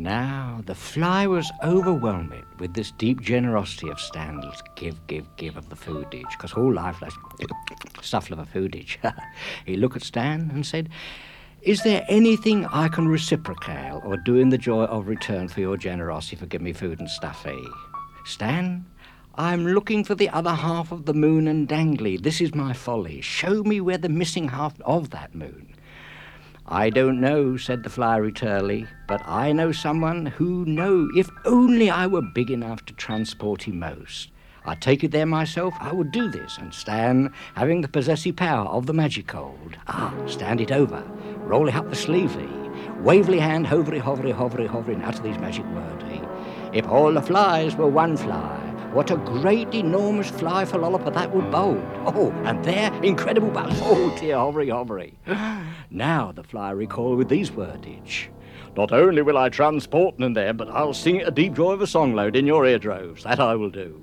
Now the fly was overwhelmed with this deep generosity of Stan's give of the foodage, because whole life was stuff of a foodage. He looked at Stan and said, "Is there anything I can reciprocate or do in the joy of return for your generosity for giving me food and stuff, eh? Stan, I'm looking for the other half of the moon and dangly. This is my folly. Show me where the missing half of that moon." "I don't know," said the fly turly, "but I know someone who know if only I were big enough to transport him most. I'd take it there myself, I would do this, and Stan, having the possessive power of the magic cold, stand it over, roll it up the sleevey, wavely hand, hovery, and utter these magic words, eh? If all the flies were one fly, what a great, enormous fly for lollipop that would bold. Oh, and there, incredible buzz. Oh, dear, hovery. Now the fly recalled with these wordage. "Not only will I transport them there, but I'll sing it a deep joy of a song load in your eardroves. That I will do."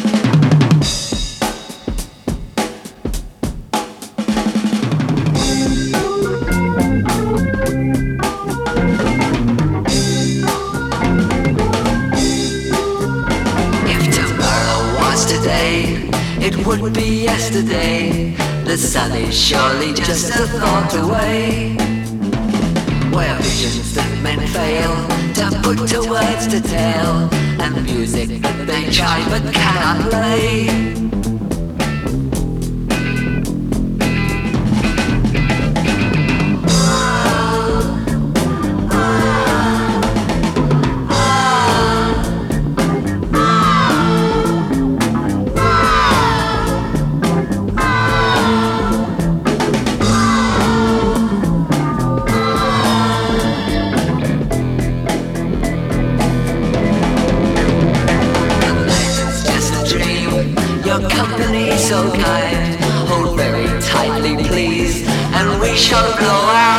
It would be yesterday. The sun is surely just a thought away. Where visions that men fail to put to words to tell, and the music that they try but cannot play. Your company so kind, hold very tightly please, and we shall blow out